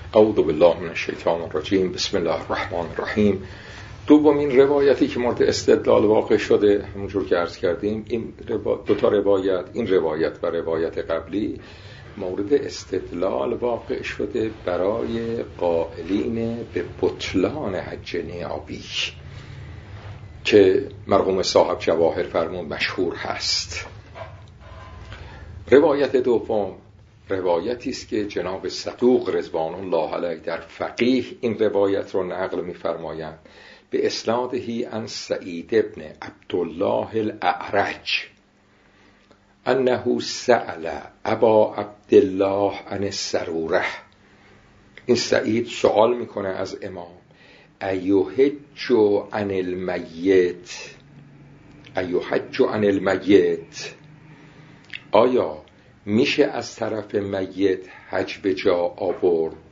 اعوذ بالله من الشیطان الرجیم. بسم الله الرحمن الرحیم. دومین روایتی که مورد استدلال واقع شده، همونجور که عرض کردیم، این دو تا روایت، این روایت و روایت قبلی، مورد استدلال واقع شده برای قائلین به بطلان حج نیابی که مرحوم صاحب جواهر فرمون مشهور هست. روایت دوم روایتی است که جناب صدوق رضوان الله علیه در فقیه این روایت رو نقل می‌فرمایند به اسنادهی عن سعید ابن عبدالله الاعرج انه سأل ابا عبدالله عن السروره. این سعید سوال میکنه از امام ایحج عن المیت، ایحج عن المیت، آیا میشه از طرف میت حج به جا آورد؟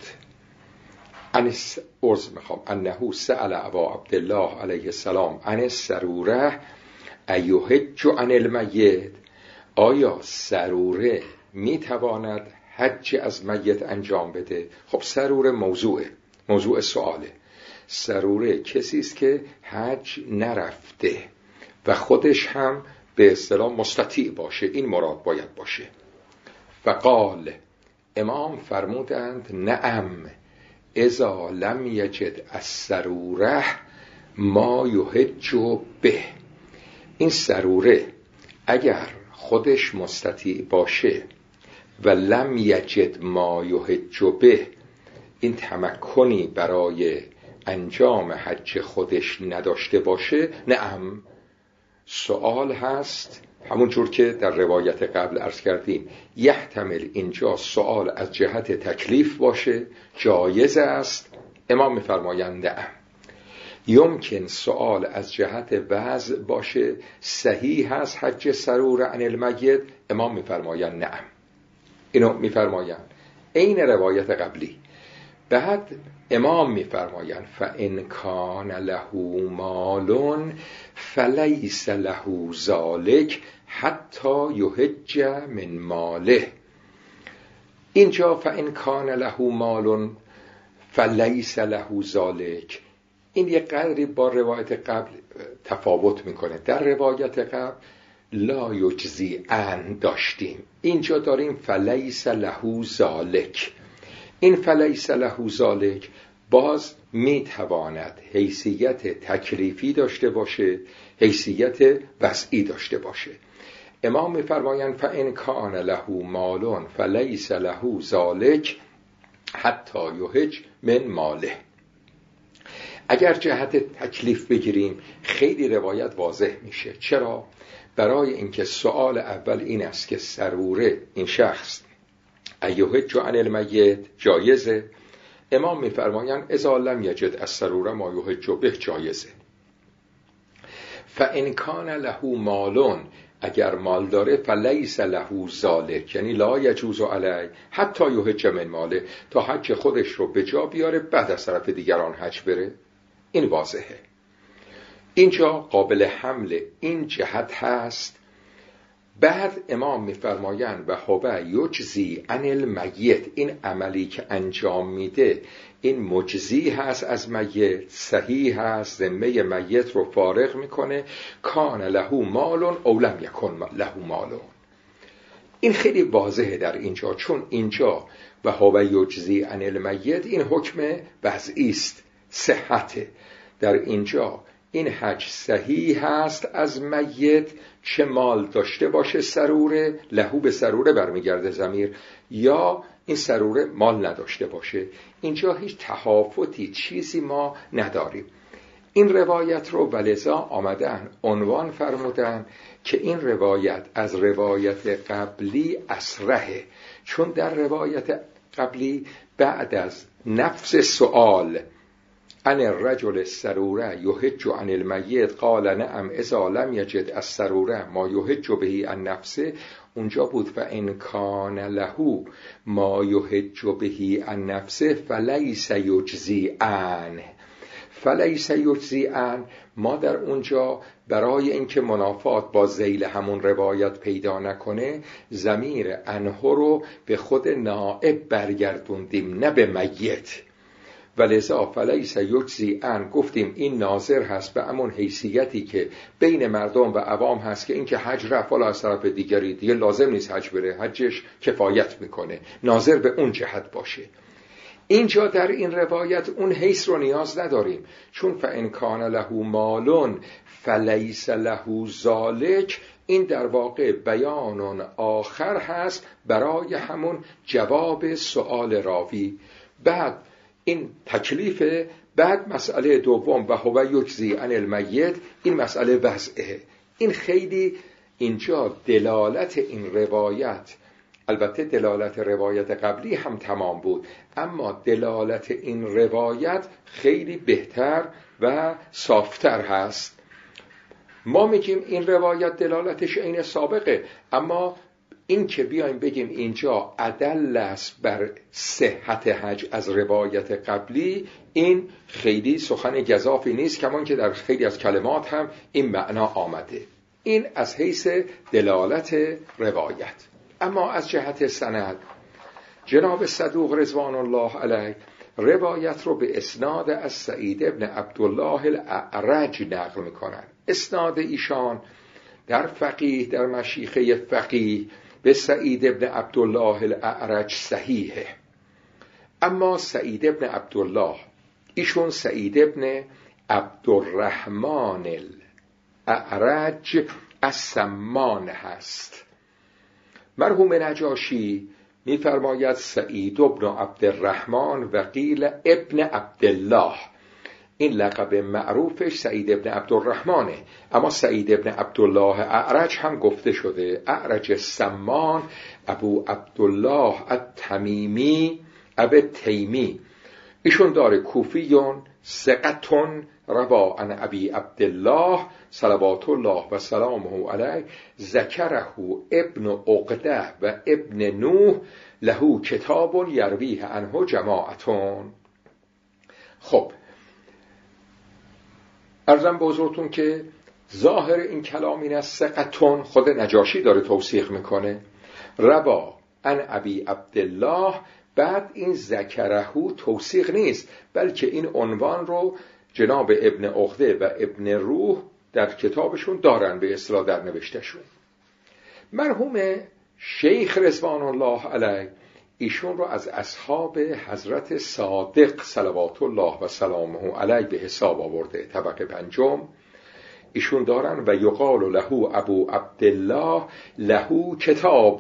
انه سأل ابا عبدالله علیه السلام عن السروره ایحج عن المیت، آیا سروره میتواند حج از میت انجام بده؟ خب سروره موضوع سؤاله. سروره کسی است که حج نرفته و خودش هم به اصطلاح مستطیع باشه، این مراد باید باشه. فقال، امام فرمودند نعم اذا لم یجد السروره ما یحج به. این سروره اگر خودش مستطیع باشه و لم یجد ما یحج به، این تمکنی برای انجام حج خودش نداشته باشه، نعم. سوال هست همون جور که در روایت قبل عرض کردیم، یحتمل اینجا سوال از جهت تکلیف باشه، جایز است، امام می‌فرمایند نعم. یمکن سوال از جهت وضع باشه، صحیح هست حج سرور عن المیت، امام می‌فرمایند نعم. اینو می‌فرمایند این روایت قبلی. بعد امام می‌فرمایند فإن کان له مال فلیس له ذلک حتی یحج من ماله. اینجا فإن کان له مال فلیس له ذلک، این یک قدری با روایت قبل تفاوت میکنه. در روایت قبل لا یجزی ان داشتیم، اینجا داریم فلیس له ذلک. این فلیس له ذلک باز میتواند حیثیت تکلیفی داشته باشه، حیثیت وضعی داشته باشه. امام میفرمایند فإن کان له مال فلیس له ذلک حتی یحج من ماله. اگر جهت تکلیف بگیریم خیلی روایت واضح میشه. چرا؟ برای اینکه سوال اول این است که سروره این شخص ایحج عن المیت جایزه، امام میفرمایند اذا لم یجد السروره ما یحج به جایزه. فإن کان له مال، اگر مال داره، فلیس له ذلک، یعنی لا یجوز علیه حتی یحج من ماله، تا حج خودش رو به جا بیاره بعد از طرف دیگران حج بره. این واضحه. اینجا قابل حمل این جهت هست. بعد امام میفرمایند و هو یجزی عن المیت، این عملی که انجام میده این مجزی هست از میت، صحیح هست، ذمه میت رو فارغ میکنه. کان له مال او لم یکن له مال، این خیلی واضحه در اینجا، چون اینجا و هو یجزی عن المیت این حکم وضعی است، صحته. در اینجا این حج صحیح هست از میت، چه مال داشته باشه سروره، لهو به سروره برمیگرده ضمیر، یا این سروره مال نداشته باشه. اینجا هیچ تهافتی چیزی ما نداریم. این روایت رو ولذا آمدن عنوان فرمودن که این روایت از روایت قبلی اصرحه، چون در روایت قبلی بعد از نفس سؤال ان الرجل السروره یحج عن المیت قال نعم اذا لم یجد السروره ما یحج به عن نفسه، اونجا بود فإن کان له ما یحج به عن نفسه فلیس یجزی عنه فلیس یجزی ان، ما در اونجا برای اینکه منافات با ذیل همون روایت پیدا نکنه ضمیر انه رو به خود نائب برگردوندیم نه به میت. ولذا فلیس یجزی ان گفتیم این ناظر هست به همون حیثیتی که بین مردم و عوام هست که اینکه حج رفت والا از طرف دیگری دیگه لازم نیست حج بره، حجش کفایت میکنه، ناظر به اون جهت باشه. اینجا در این روایت اون حیث رو نیاز نداریم، چون فإن کان له مال فلیس له ذالک، این در واقع بیان آخر هست برای همون جواب سؤال راوی. بعد این تکلیف، بعد مسئله دوم و هو یجزی عن المیت، این مسئله وضعه. این خیلی اینجا دلالت این روایت، البته دلالت روایت قبلی هم تمام بود، اما دلالت این روایت خیلی بهتر و صافتر هست. ما میگیم این روایت دلالتش عین سابقه، اما این که بیایم بگیم اینجا ادل است بر صحت حج از روایت قبلی، این خیلی سخن گزافی نیست، کمان که در خیلی از کلمات هم این معنا آمده. این از حیث دلالت روایت. اما از جهت سند جناب صدوق رضوان الله علیه روایت رو به اسناد از سعید ابن عبدالله الاعرج نقل میکنن. اسناد ایشان در فقیه، در مشیخه فقیه به سعید ابن عبدالله الاعرج صحیحه. اما سعید ابن عبدالله، ایشون سعید ابن عبدالرحمن الاعرج السمان هست. مرحوم نجاشی می‌فرماید سعید ابن عبدالرحمن و قیل ابن عبدالله، این لقب معروفش سعید ابن عبدالرحمنه، اما سعید ابن عبدالله اعرج هم گفته شده. اعرج السمان ابو عبدالله التمیمی ابو تیمی، ایشون داره کوفیون ثقتون روا عن ابی عبدالله صلوات الله و سلامه علیه ذکره ابن عقده و ابن نوح له کتاب یرویه عنه جماعتون. خب عرضم به حضورتون که ظاهر این کلام این است ثقتون، خود نجاشی داره توثیق میکنه، روا عن ابی عبدالله، بعد این ذکرهو توثیق نیست، بلکه این عنوان رو جناب ابن عقده و ابن روح در کتابشون دارن به اصطلاح در نوشتشون. مرحوم شیخ رضوان الله علیه ایشون رو از اصحاب حضرت صادق صلوات الله و سلامه علیه به حساب آورده، طبقه پنجم. ایشون دارن و یقال له ابو عبدالله له کتاب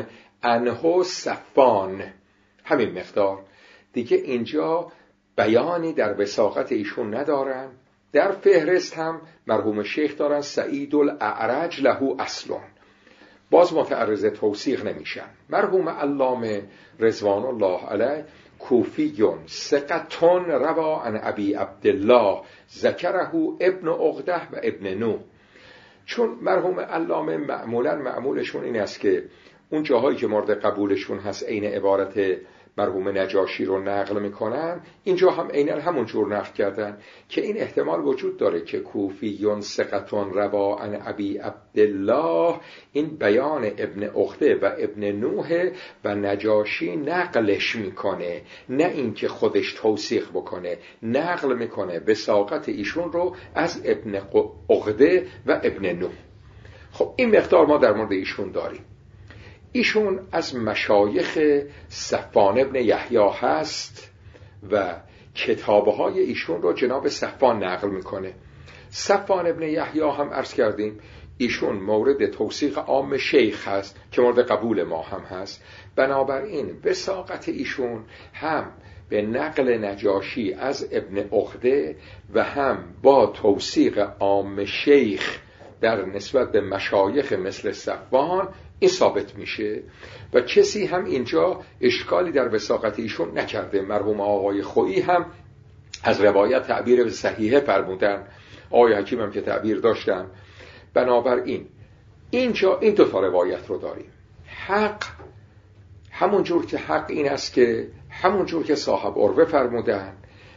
عنه صفان، همین مقدار دیگه. اینجا بیانی در وثاقت ایشون ندارن. در فهرست هم مرحوم شیخ دارن سعید الاعرج له اصلون، باز متعرض توثیق نمیشن. مرحوم علامه رضوان الله علیه کوفیون ثقتون روا عن ابی عبدالله ذکره ابن عقده و ابن نوح. چون مرحوم علامه معمولشون این است که اون جاهایی که مورد قبولشون هست عین عبارت مرحوم نجاشی رو نقل میکنن، اینجا هم عیناً همون جور نقل کردن که این احتمال وجود داره که کوفیون ثقتون روا عن ابی عبدالله این بیان ابن عقده و ابن نوح و نجاشی نقلش میکنه، نه اینکه خودش توثیق بکنه، نقل میکنه وثاقت ایشون رو از ابن عقده و ابن نوح. خب این مقدار ما در مورد ایشون داریم. ایشون از مشایخ صفوان ابن یحیی هست و کتابهای ایشون رو جناب صفوان نقل میکنه. صفوان ابن یحیی هم عرض کردیم ایشون مورد توثیق عام شیخ هست که مورد قبول ما هم هست. بنابراین وثاقت ایشون هم به نقل نجاشی از ابن عقده و هم با توثیق عام شیخ در نسبت به مشایخ مثل صفوان این ثابت میشه و کسی هم اینجا اشکالی در وثاقت ایشون نکرده. مرحوم آقای خویی هم از روایت تعبیر صحیحه فرمودن، آقای حکیم هم که تعبیر داشتن. بنابراین اینجا این دو تا روایت رو داریم. حق همون جور که حق این است که همون جور که صاحب عروه فرمودن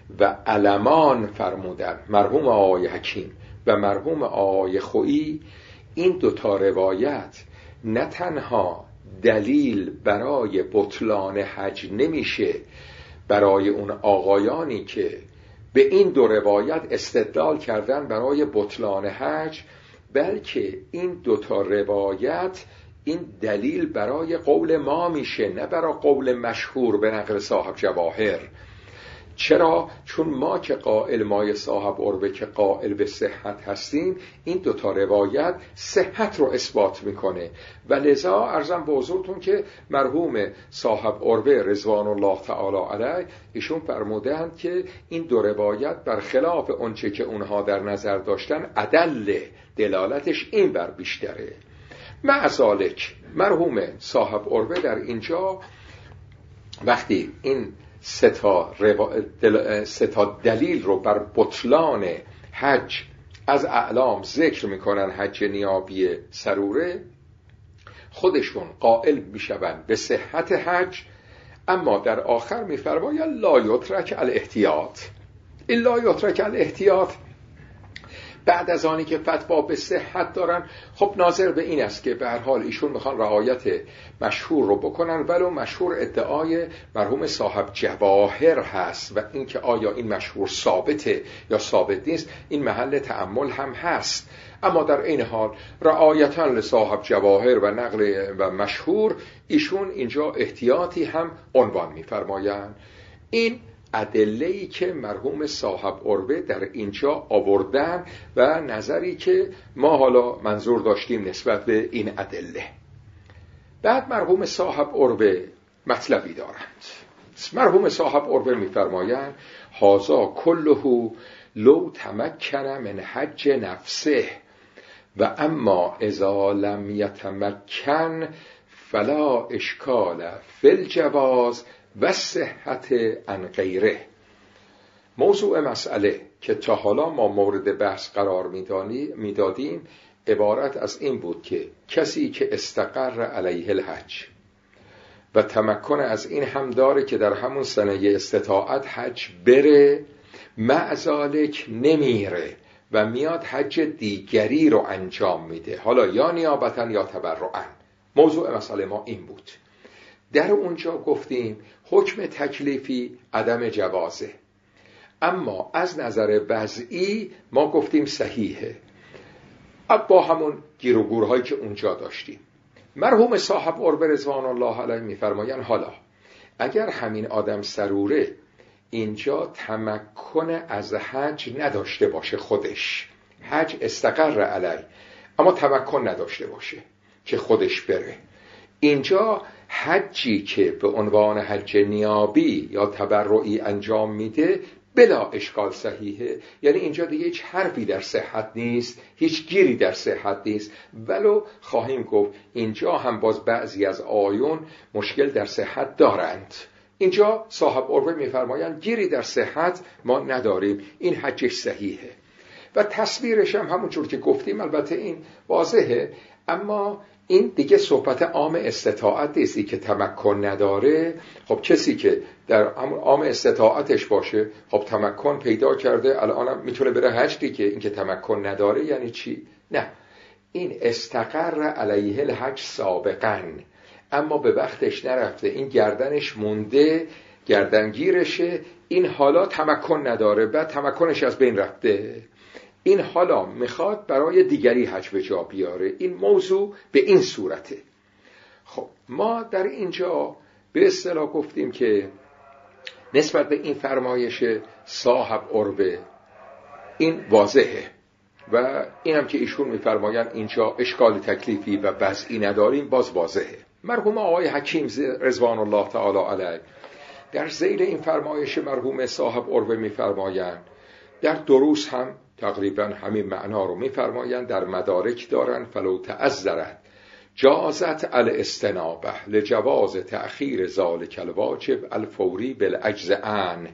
و علمان فرمودن، مرحوم آقای حکیم و مرحوم آقای خویی، این دوتا روایت نه تنها دلیل برای بطلان حج نمیشه برای اون آقایانی که به این دو روایت استدلال کردن برای بطلان حج، بلکه این دوتا روایت این دلیل برای قول ما میشه، نه برای قول مشهور به نقل صاحب جواهر. چرا؟ چون ما که قائل، مای صاحب عربه که قائل به صحت هستیم، این دوتا روایت صحت رو اثبات میکنه و لذا عرضم به حضورتون که مرحوم صاحب عربه رضوان الله تعالی علیه ایشون فرمودند که این دو روایت برخلاف اونچه که اونها در نظر داشتن ادله، دلالتش این بر بیشتره. معذالک مرحوم صاحب عربه در اینجا وقتی این سه تا دلیل رو بر بطلان حج از اعلام ذکر میکنن، حج نیابی سروره، خودشون قائل میشون به صحت حج، اما در آخر میفرماید لا یترک الاحتیاط. این لا یترک الاحتیاط بعد از آنی که فتوا به صحت دارن، خب ناظر به این است که به هر حال ایشون میخوان رعایت مشهور رو بکنن، ولو مشهور ادعای مرحوم صاحب جواهر هست و اینکه آیا این مشهور ثابته یا ثابت نیست این محل تأمل هم هست، اما در این حال رعایتاً لصاحب جواهر و نقل و مشهور ایشون اینجا احتیاطی هم عنوان میفرمایند. این ادله‌ای که مرحوم صاحب عربه در اینجا آوردن و نظری که ما حالا منظور داشتیم نسبت به این ادله. بعد مرحوم صاحب عربه مطلبی دارند. مرحوم صاحب عربه می‌فرمایند هذا كله لو تمکن من حج نفسه و اما اذا لم یتمکن فلا اشکال فی الجواز و صحت عن غیره. موضوع مسئله که تا حالا ما مورد بحث قرار میدادیم عبارت از این بود که کسی که استقر علیه الحج و تمکن از این هم داره که در همون سنه استطاعت حج بره، معذالک نمیره و میاد حج دیگری رو انجام میده، حالا یا نیابتاً یا تبرعاً. موضوع مسئله ما این بود. در اونجا گفتیم حکم تکلیفی عدم جوازه، اما از نظر وضعی ما گفتیم صحیحه با همون گیر و گورهایی که اونجا داشتیم. مرحوم صاحب عربه رضوان الله علیه میفرمایند حالا اگر همین آدم سروره اینجا تمکن از حج نداشته باشه، خودش حج استقر علیه اما تمکن نداشته باشه که خودش بره، اینجا حجی که به عنوان حج نیابی یا تبرعی انجام میده بلا اشکال صحیحه. یعنی اینجا دیگه هیچ حرفی در صحت نیست، هیچ گیری در صحت نیست، ولو خواهیم گفت اینجا هم باز بعضی از آیون مشکل در صحت دارند. اینجا صاحب عربه میفرمایند گیری در صحت ما نداریم، این حجش صحیحه و تصویرش هم همونجور که گفتیم البته این واضحه، اما این دیگه صحبت عام استطاعت نیستی که تمکن نداره. خب کسی که در عام استطاعتش باشه خب تمکن پیدا کرده الان میتونه بره حج دیگه، این که تمکن نداره یعنی چی؟ نه، این استقر علیه الحج سابقاً اما به وقتش نرفته، این گردنش مونده، گردنگیرشه، این حالا تمکن نداره، بعد تمکنش از بین رفته، این حالا میخواد برای دیگری حج به جا بیاره. این موضوع به این صورته. خب ما در اینجا به اصطلاح گفتیم که نسبت به این فرمایش صاحب عربه این واضحه و اینم که ایشون میفرمایند اینجا اشکال تکلیفی و وضعی نداریم باز واضحه. مرحوم آقای حکیم رضوان الله تعالی علیه در ذیل این فرمایش مرحوم صاحب عربه میفرمایند در دروس هم تقریبا همین معنا رو میفرمایند، در مدارک دارن فلو تعذرت جازت الاستنابه لجواز تأخیر ذالک الواجب الفوری بالعجز عن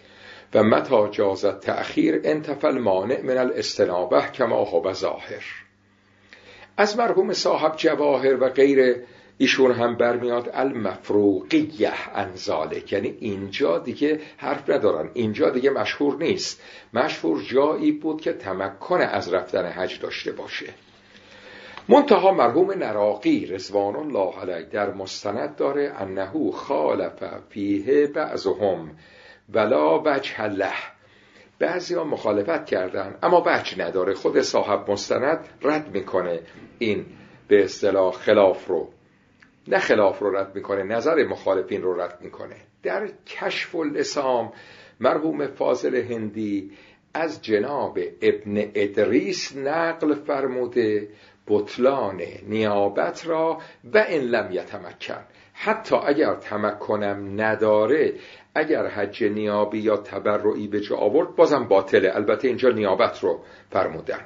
و متى جازت تأخیر انتفى المانع من الاستنابه کما هو ظاهر. از مرحوم صاحب جواهر و غیر ایشون هم برمیاد المفروقیه عن ذالک، یعنی اینجا دیگه حرف ندارن، اینجا دیگه مشهور نیست. مشهور جایی بود که تمکن از رفتن حج داشته باشه. منتها مرحوم نراقی رضوان الله علیه در مستند داره انه خالف فیه بعضهم ولا وجه له، بعضی ها مخالفت کردن اما وجه نداره. خود صاحب مستند رد میکنه این به اصطلاح خلاف رو، نه خلاف رو رد میکنه، نظر مخالفین رو رد میکنه. در کشف اللسام مرحوم فاضل هندی از جناب ابن ادریس نقل فرموده بطلان نیابت را و ان لم یتمکن، حتی اگر تمکنم نداره، اگر حج نیابی یا تبرعی به جا آورد بازم باطله. البته اینجا نیابت رو فرمودن.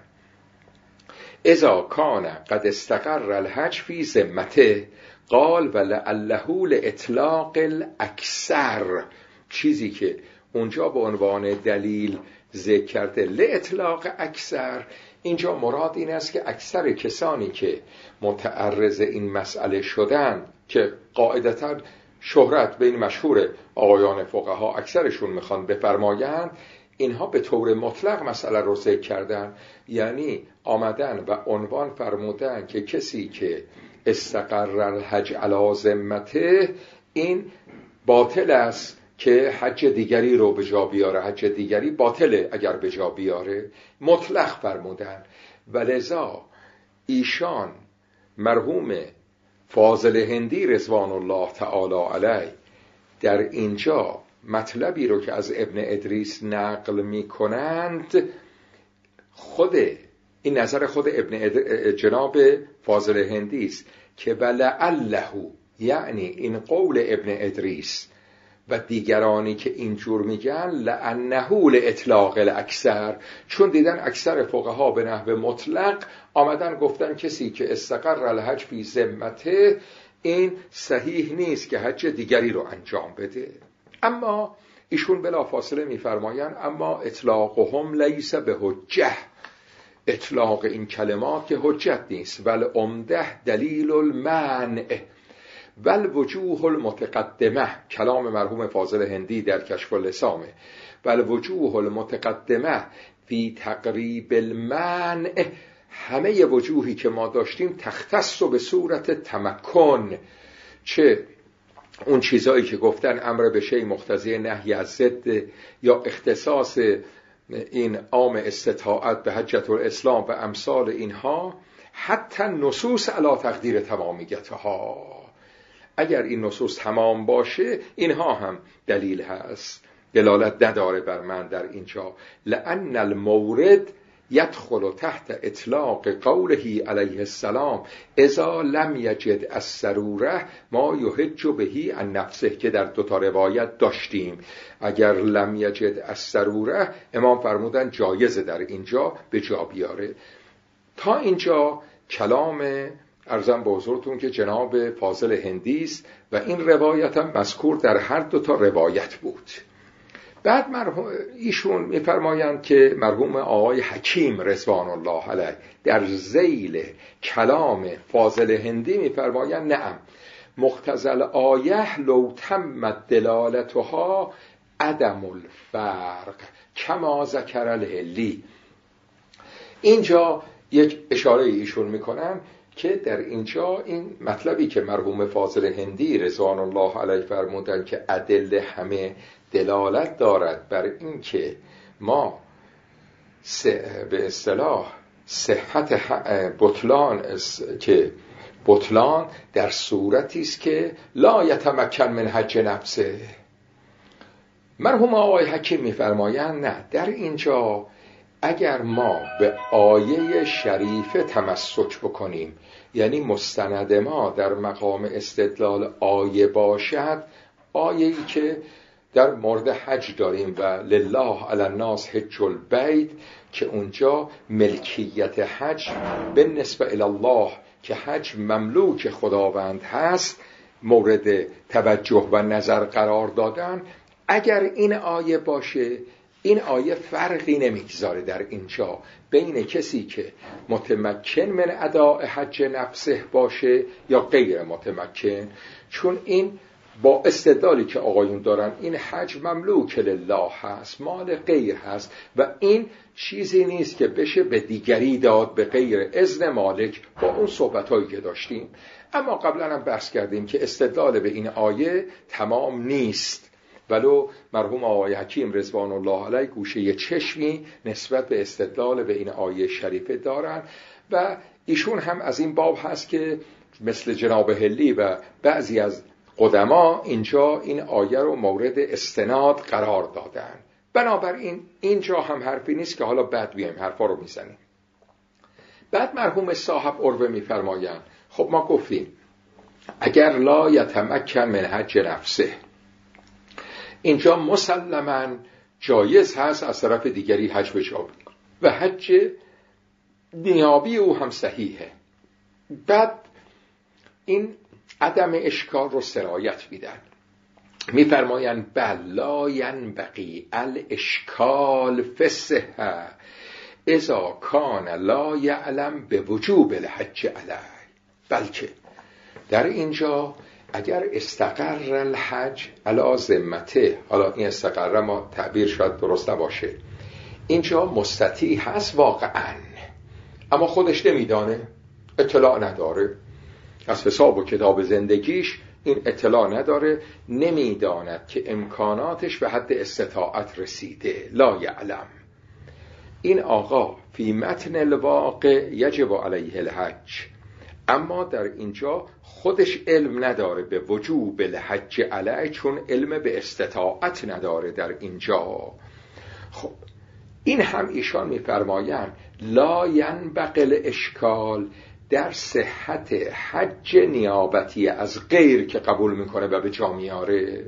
اذا کان قد استقر الحج فی ذمته قال ولعله لاطلاق الاکثر، چیزی که اونجا به عنوان دلیل ذکر کرده لاطلاق اکثر، اینجا مراد این است که اکثر کسانی که متعرض این مسئله شدن، که قاعدتاً شهرت بین مشهور آقایان فقها اکثرشون میخوان بفرمایند، اینها به طور مطلق مسئله رو ذکر کردن، یعنی آمدن و عنوان فرمودن که کسی که استقر الحج علی ذمته این باطل است که حج دیگری رو به جا بیاره، حج دیگری باطله اگر به جا بیاره، مطلق فرمودن. ولذا ایشان مرحوم فاضل هندی رضوان الله تعالی علیه در اینجا مطلبی رو که از ابن ادریس نقل می کنند، خود این نظر خود جناب فاضل هندی است که ولعله، یعنی این قول ابن ادریس و دیگرانی که اینجور میگن لانه لاطلاق الاکثر، چون دیدن اکثر فقها به نحو مطلق آمدن گفتن کسی که استقر الحج فی ذمته این صحیح نیست که حج دیگری رو انجام بده. اما ایشون بلا فاصله میفرمایند اما اطلاقهم لیس به حجه، اطلاق این کلمات که حجت نیست، ول عمده دلیل المنع والوجوه المتقدمه، کلام مرحوم فاضل هندی در کشف اللسام، والوجوه المتقدمه فی تقریب المنع، همه وجوهی که ما داشتیم تختص به صورت تمکن، چه اون چیزایی که گفتن امر به شیء مقتضی نهی از ضد، یا اختصاص این عام استطاعت به حجت الاسلام و امثال اینها، حتی نصوص علی تقدیر تمامیتها، اگر این نصوص تمام باشه اینها هم دلیل هست، دلالت نداره بر من در اینجا. لأن المورد يدخل تحت اطلاق قوله علیه السلام اذا لم یجد السروره ما یحج به عن نفسه، که در دوتا روایت داشتیم. اگر لم یجد السروره امام فرمودن جایزه در اینجا به جا بیاره. تا اینجا کلام عرضم به حضورتون که جناب فاضل هندی است و این روایت هم مذکور در هر دوتا روایت بود. بعد ایشون میفرمایند که مرحوم آقای حکیم رضوان الله علیه در ذیل کلام فاضل هندی میفرمایند نعم مقتضی الآیه لو تمت دلالتها عدم الفرق کما ذکر الهلی. اینجا یک اشاره ایشون میکنن که در اینجا این مطلبی که مرحوم فاضل هندی رضوان الله علیه فرمودن که ادله همه دلالت دارد بر این که ما به اصطلاح صحت بطلان در صورتی است که لا یتمکن من حج نفسه. مرحوم آقای حکیم میفرمایند نه، در اینجا اگر ما به آیه شریفه تمسک بکنیم، یعنی مستند ما در مقام استدلال آیه باشد، آیه‌ای که در مورد حج داریم و لله علی الناس حج البیت، که اونجا ملکیت حج به نسبت الی الله، که حج مملوک خداوند هست، مورد توجه و نظر قرار دادن. اگر این آیه باشه این آیه فرقی نمیگذاره در اینجا بین کسی که متمکن من اداء حج نفسه باشه یا غیر متمکن، چون این با استدلالی که آقایون دارن این حج مملوک لله هست، مال غیر هست و این چیزی نیست که بشه به دیگری داد به غیر اذن مالک، با اون صحبتایی که داشتیم. اما قبلا هم بحث کردیم که استدلال به این آیه تمام نیست، ولو مرحوم آقای حکیم رضوان الله علیه گوشه چشمی نسبت به استدلال به این آیه شریفه دارن و ایشون هم از این باب هست که مثل جناب هلی و بعضی از قدما اینجا این آیه رو مورد استناد قرار دادن. بنابراین اینجا هم حرفی نیست که حالا بعد بیایم حرفا رو میزنیم. بعد مرحوم صاحب عروه میفرمایند خب ما گفتیم اگر لا یتمکن من حج نفسه، اینجا مسلماً جایز هست از طرف دیگری حج بجا و حج نیابی او هم صحیحه. بعد این عدم اشکال رو سرایت میدن، میفرمایند بل لا ینبغی الاشکال فی الصحة اذا کان لا یعلم بوجوب الحج علیه، بلکه در اینجا اگر استقر الحج علی ذمته، حالا این استقر ما تعبیر شاید درست نباشه، اینجا مستطیع هست واقعا اما خودش نمیدانه، اطلاع نداره، از حساب و کتاب زندگیش این اطلاع نداره، نمیداند که امکاناتش به حد استطاعت رسیده، لا یعلم. این آقا فی متن الواقع یجب علیه الحج، اما در اینجا خودش علم نداره به وجوب الحج علیه، چون علم به استطاعت نداره در اینجا. خب این هم ایشان میفرمایند لا ینبغی الاشکال در صحت حج نیابتی از غیر که قبول میکنه و به جا میاره.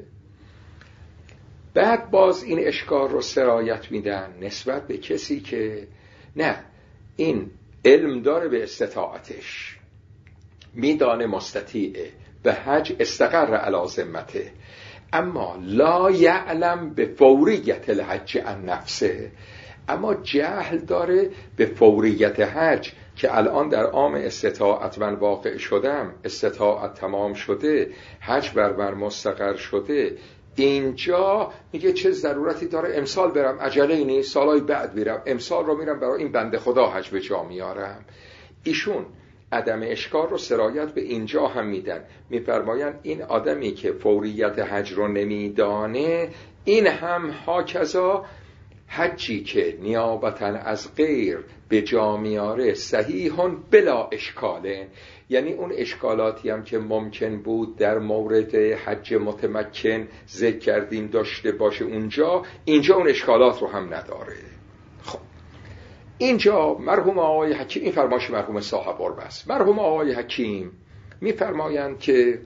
بعد باز این اشکال رو سرایت میدن نسبت به کسی که نه این علم داره به استطاعتش، میدانه مستطیعه به حج استقر علی ذمته، اما لا یعلم به فوریت الحج عن نفسه، اما جهل داره به فوریت حج که الان در عام استطاعت من واقع شدم، استطاعت تمام شده، حج بر من مستقر شده، اینجا میگه چه ضرورتی داره امسال برم، عجله نیست، سالهای بعد میرم، امسال رو میرم برای این بنده خدا حج به جا میارم. ایشون عدم اشکال رو سرایت به اینجا هم میدن، میفرمایند این آدمی که فوریت حج رو نمیدانه این هم هاکذا حجی که نیابتاً از غیر به جا میاره صحیحون بلا اشکاله، یعنی اون اشکالاتی هم که ممکن بود در مورد حج متمکن ذکر کردیم داشته باشه اینجا اون اشکالات رو هم نداره. خب اینجا مرحوم آقای حکیم، این فرمایش مرحوم صاحب عروه است، مرحوم آقای حکیم میفرمایند که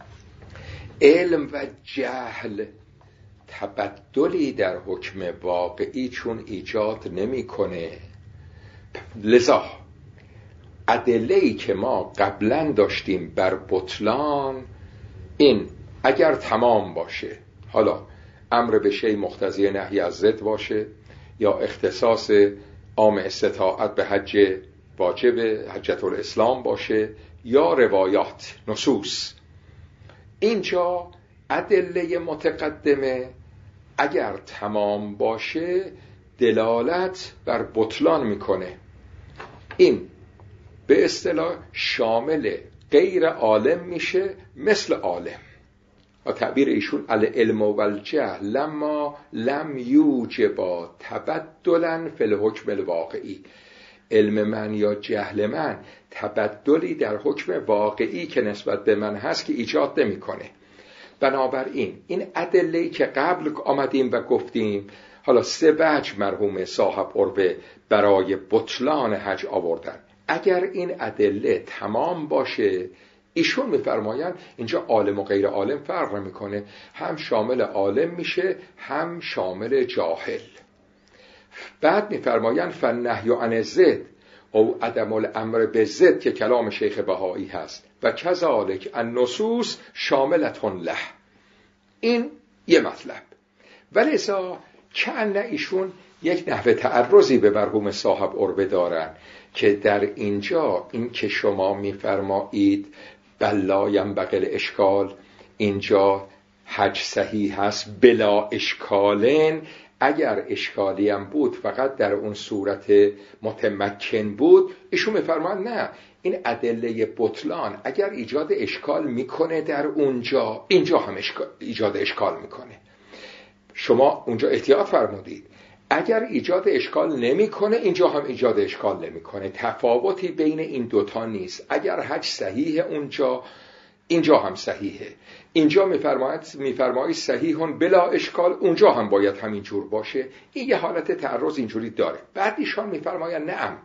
علم و جهل تبدلی در حکم واقعی چون ایجاد نمیکنه، لذا ادله‌ای که ما قبلا داشتیم بر بطلان این اگر تمام باشه، حالا امر به شیء مقتضی نهی از ضد باشه یا اختصاص عام استطاعت به حج واجب حجة الاسلام باشه یا روایات نصوص، اینجا ادله متقدمه اگر تمام باشه دلالت بر بطلان میکنه. این به اصطلاح شامل غیر عالم میشه مثل عالم، و تعبیر ایشون العلم و الجهل لما لم یوجبا تبدلا فی الحکم الواقعی، علم من یا جهل من تبدلی در حکم واقعی که نسبت به من هست که ایجاد نمیکنه. بنابراین این ادله‌ای که قبل آمدیم و گفتیم، حالا 3 وجه مرحوم صاحب عروه برای بطلان حج آوردن، اگر این ادله تمام باشه ایشون میفرمایند اینجا عالم و غیر عالم فرق نمیکنه، هم شامل عالم میشه هم شامل جاهل. بعد میفرمایند فالنهی عن الضد او عدم الامر بالضد که کلام شیخ بهایی هست و کذالک النصوص شاملة له، این یه مطلب. ولذا چند ایشون یک نحوه تعرضی به مرحوم صاحب عربه دارن که در اینجا این که شما میفرمایید بلا ینبغی الاشکال، اینجا حج صحیح هست بلا اشکالن، اگر اشکالی هم بود فقط در اون صورت متمکن بود، ایشون میفرمان نه، این ادله بطلان اگر ایجاد اشکال میکنه در اونجا، اینجا هم ایجاد اشکال میکنه. شما اونجا احتیاط فرمودید، اگر ایجاد اشکال نمیکنه اینجا هم ایجاد اشکال نمیکنه، تفاوتی بین این دوتا نیست. اگر حج صحیح اونجا، اینجا هم صحیحه. اینجا میفرماید صحیحون بلا اشکال، اونجا هم باید همین جور باشه. این یه حالت تعرض اینجوری داره. بعد ایشان میفرماید نعم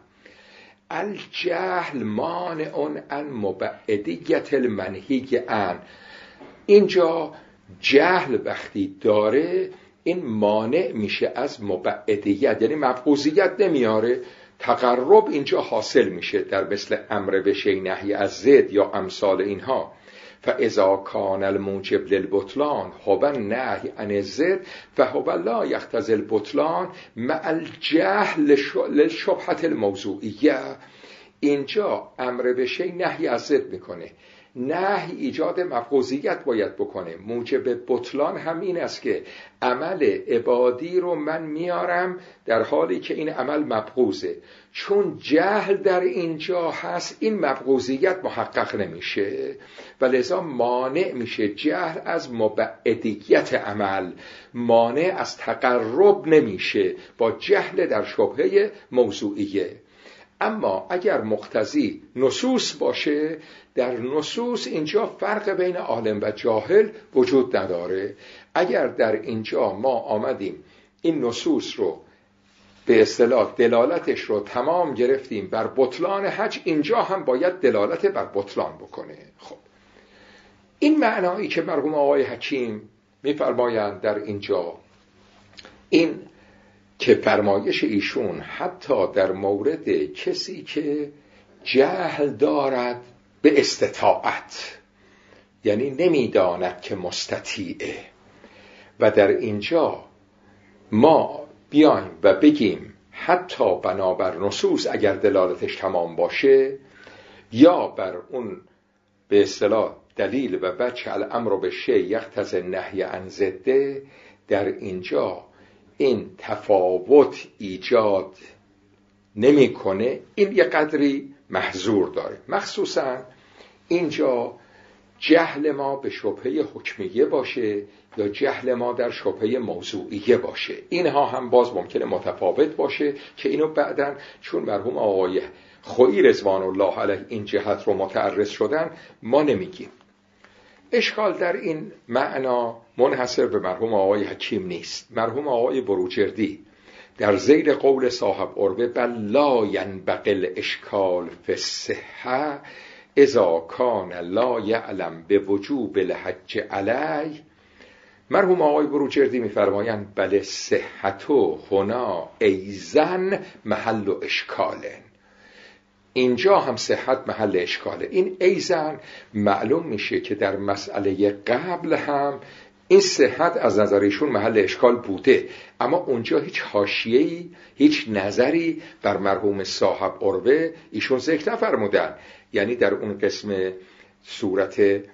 الجهل مانع عن مبعدیت المنهی عن، اینجا جهل وقتی داره این مانع میشه از مبعدیت، یعنی مبغوضیت نمیاره، تقرب اینجا حاصل میشه در مثل امر به شیء نهی از ضد یا امثال اینها. فاذا کان الموجب للبطلان هو النهی عن الضد فهو لا یقتضی البطلان مع الجهل للشبهة الموضوعیه. اینجا امر به شیء نهی از ضد میکنه، نهی ایجاد مبغوضیت باید بکنه. موجب بطلان هم این است که عمل عبادی رو من میارم در حالی که این عمل مبغوضه، چون جهل در اینجا هست این مبغوضیت محقق نمیشه و لذا مانع میشه جهل از مبعدیت عمل، مانع از تقرب نمیشه با جهل در شبهه موضوعیه. اما اگر مقتضی نصوص باشه، در نصوص اینجا فرق بین عالم و جاهل وجود نداره. اگر در اینجا ما آمدیم این نصوص رو به اصطلاح دلالتش رو تمام گرفتیم بر بطلان حج، اینجا هم باید دلالت بر بطلان بکنه. خب این معنایی که مرحوم آقای حکیم میفرمایند در اینجا، این که فرمایش ایشون حتی در مورد کسی که جهل دارد به استطاعت، یعنی نمیداند که مستطیعه، و در اینجا ما بیایم و بگیم حتی بنابر نصوص اگر دلالتش تمام باشه یا بر اون به اصطلاح دلیل و وجه الامر بالشیء یقتضی النهی عن ضده، در اینجا این تفاوت ایجاد نمیکنه، این یه قدری محظور داره. مخصوصا اینجا جهل ما به شبهه حکمیه باشه یا جهل ما در شبهه موضوعیه باشه، اینها هم باز ممکنه متفاوت باشه که اینو بعداً چون مرحوم آقای خویی رضوان الله علیه این جهت رو متعرض شدن ما نمیگیم. اشکال در این معنا منحصر به مرحوم آقای حکیم نیست. مرحوم آقای بروجردی در زیر قول صاحب عربه بل لا ینبغی الاشکال فی الصحة اذا کان لا یعلم بوجوب الحج علی، مرحوم آقای بروجردی میفرمایند بل صحت هنا ایزن محل اشکال، اینجا هم صحت محل اشکاله. این ایزن معلوم میشه که در مسئله قبل هم این صحت از نظر ایشون محل اشکال بوده، اما اونجا هیچ حاشیه‌ای، هیچ نظری بر مرحوم صاحب عربه ایشون ذکر نفرمودن، یعنی در اون قسم صورت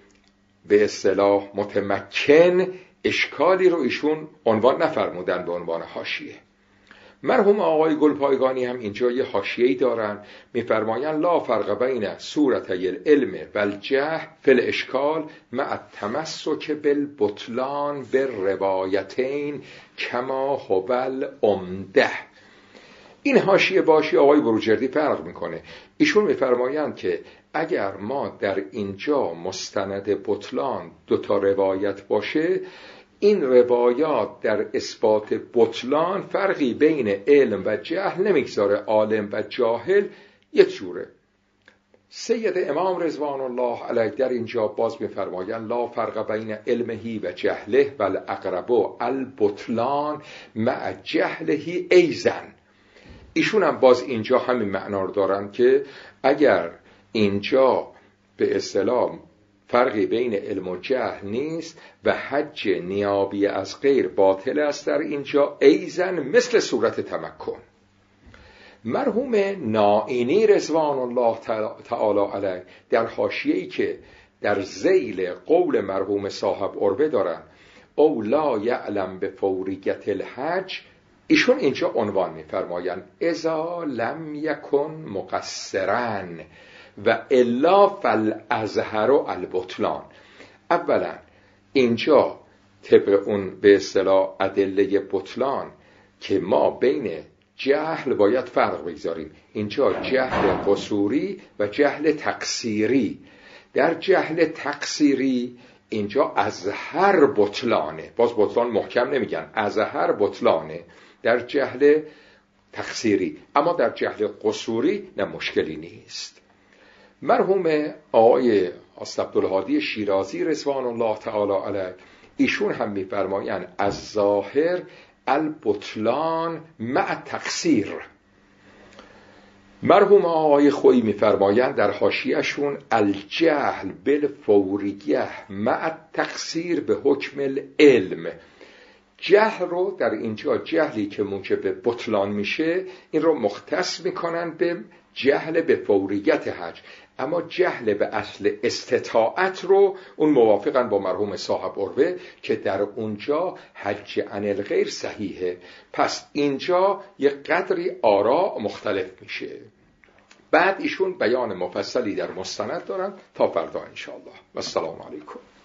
به اصطلاح متمکن اشکالی رو ایشون عنوان نفرمودن به عنوان حاشیه. مرحوم آقای گلپایگانی هم اینجا یه حاشیه‌ای دارن، میفرمایند لا فرق بین صورتی العلم و الجهل فی الاشکال مع التمسک بالبطلان بالروایتین کما هو العمده. این حاشیه باشی آقای بروجردی فرق میکنه. ایشون میفرمایند که اگر ما در اینجا مستند بطلان دوتا روایت باشه، این روایات در اثبات بطلان فرقی بین علم و جهل نمیگذاره، عالم و جاهل یک جوره. سید امام رضوان الله علیه در اینجا باز میفرمایند لا فرق بین علمه و جهله بل اقرب البطلان مع جهله ایزن. ایشون هم باز اینجا همین معنا رو دارن که اگر اینجا به اصطلاح فرقی بین علم و جهل نیست و حج نیابی از غیر باطل است در اینجا، ایزن مثل صورت تمکن. مرحوم نائینی رضوان الله تعالی علیه در حاشیه‌ای که در ذیل قول مرحوم صاحب عربه دارن او لا یعلم به فوریت الحج، ایشون اینجا عنوان می‌فرمایند اذا لم یکن مقصرا و الا فالازهر البطلان. اولا اینجا طبق اون به اصطلاح ادله بطلان که ما بین جهل باید فرق بگذاریم، اینجا جهل قصوری و جهل تقصیری. در جهل تقصیری اینجا ازهر بطلانه، باز بطلان محکم نمیگن، ازهر بطلانه در جهل تقصیری، اما در جهل قصوری نه مشکلی نیست. مرحوم آقای عبدالهادی شیرازی رضوان الله تعالی علیه ایشون هم میفرمایند از ظاهر البطلان مع تقصیر. مرحوم آقای خویی میفرمایند در حاشیه‌شون الجهل بالفوریه مع تقصیر به حکم العلم. جهل رو در اینجا جهلی که موجب بطلان میشه این رو مختص میکنن به جهل به فوریت حج، اما جهل به اصل استطاعت رو اون موافقن با مرحوم صاحب عروه که در اونجا حج عن الغیر صحیحه. پس اینجا یه قدری آراء مختلف میشه. بعد ایشون بیان مفصلی در مستند دارن تا فردا انشاءالله. و السلام علیکم.